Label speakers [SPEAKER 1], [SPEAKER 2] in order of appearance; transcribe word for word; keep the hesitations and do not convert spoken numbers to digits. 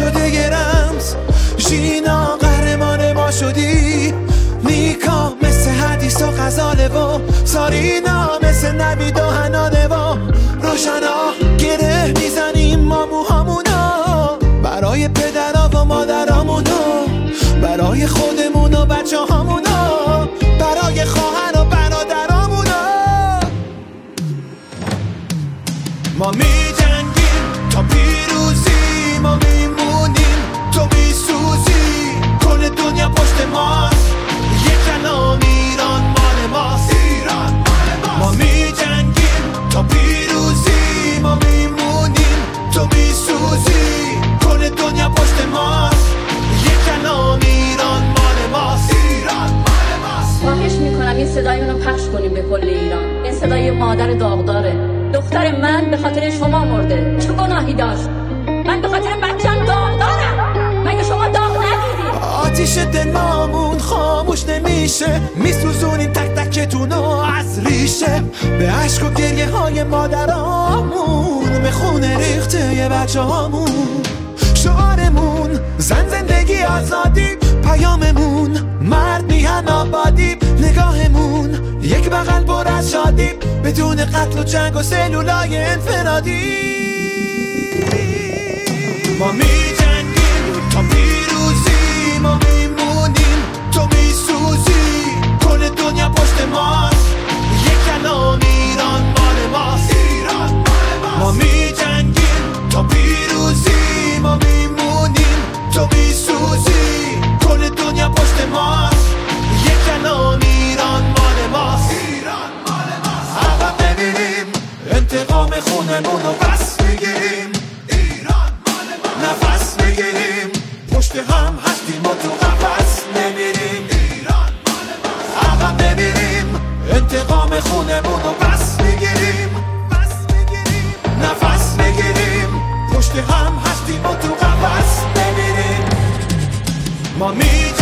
[SPEAKER 1] شده یه رمز. ژینا قهرمان ما شدی، نیکا مثل حدیث و غزاله و سارینا مثل نوید و حنانه و روشنا. گره میزنیم ما موهامونو برای پدرها و مادرامونو، برای خودمون و بچه هامونو، برای خواهر و برادرامونو. ما می جنگیم تا پیروزی، ما میمونیم تو میسوزی. کل دنیا پشت ماست، یک کلام ایران مال ماست. ایران مال ماست. ما می جنگیم تا پیروزی، ما میمونیم تو میسوزی. کل دنیا پشت ماست، یک کلام ایران مال ماست. ایران مال ماست.
[SPEAKER 2] خواهش میکنم این صدای اونو پخش کنیم به کل ایران. این صدای مادر داغداره. دختر من به خاطر شما مرده، چه گناهی داشت؟ من به خاطر بچم داغدارم، مگه شما داغ ندیدید؟
[SPEAKER 1] آتیش دلمامون خاموش نمیشه، میسوزونیم تک تکتونو از ریشه. به عشق و گریه های مادرامون، به خونه ریخته یه بچه هامون. شعارمون زن زندگی آزادی، پیاممون مرد میهن آبادی. نگاهمون یک بغل پر از شادی، بدون قتل و جنگ و سلولای انفرادی. ما می جنگیم تا پیروزی، ما میمونیم تو میسوزی. کل دنیا پشت ماست، یک کلام ایران مال ماست. ایران مال ماست. ما می جنگیم تا پیروزی، ما میمونیم تو میسوزی. کل دنیا پشت ماست، یک کلام ایران مال ماست. ایران مال ماست. عقب نمیریم، انتقام خونمونو پس میگیریم. ایران مال ماست. نفس میگیریم، پشت هم هستیم و تو قفس نمیریم. ایران مال ماست. عقب نمیریم، انتقام خونمونو پس میگیریم. پس میگیریم، نفس میگیریم، پشت هم هستیم و تو قفس نمیریم. ما می